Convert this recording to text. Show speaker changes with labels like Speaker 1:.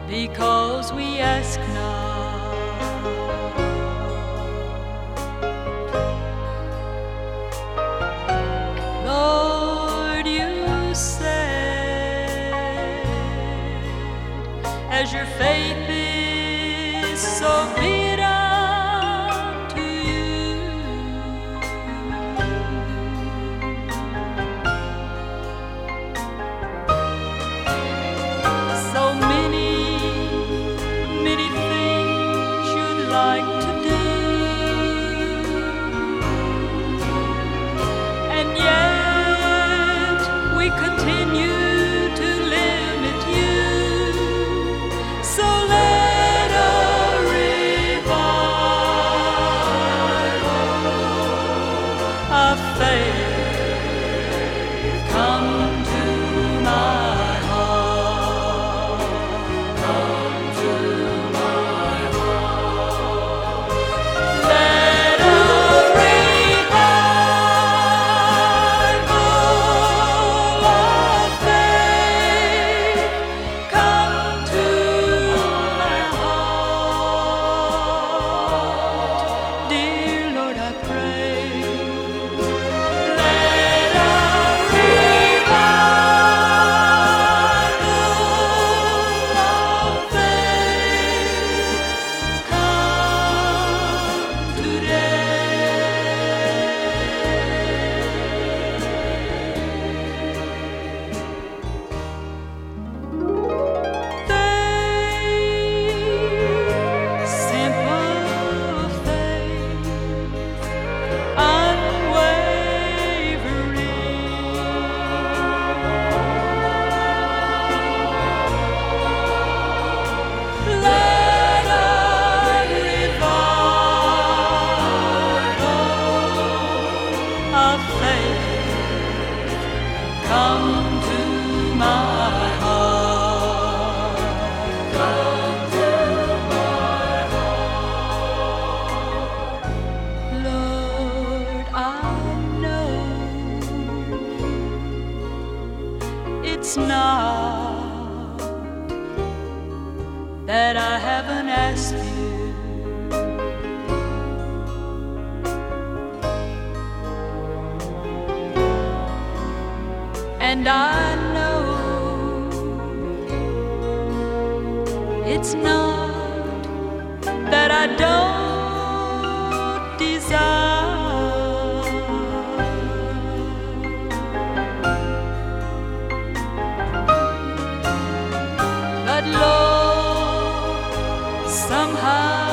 Speaker 1: because we ask not. Lord, you said, as your faith is, so be it unto you. So many things you'd like to do, and yet we continue to limit you. So let a revival of faith come to my heart. Come to my heart. Let a revival of faith come to my heart. Dear Lord, I pray. Let a revival of faith come today. Simple faith, unwavering. Let a revival of faith come to my heart. Come to my heart. Lord, I know it's not that I haven't asked you, and I know it's not that I don't desire, but Lord, somehow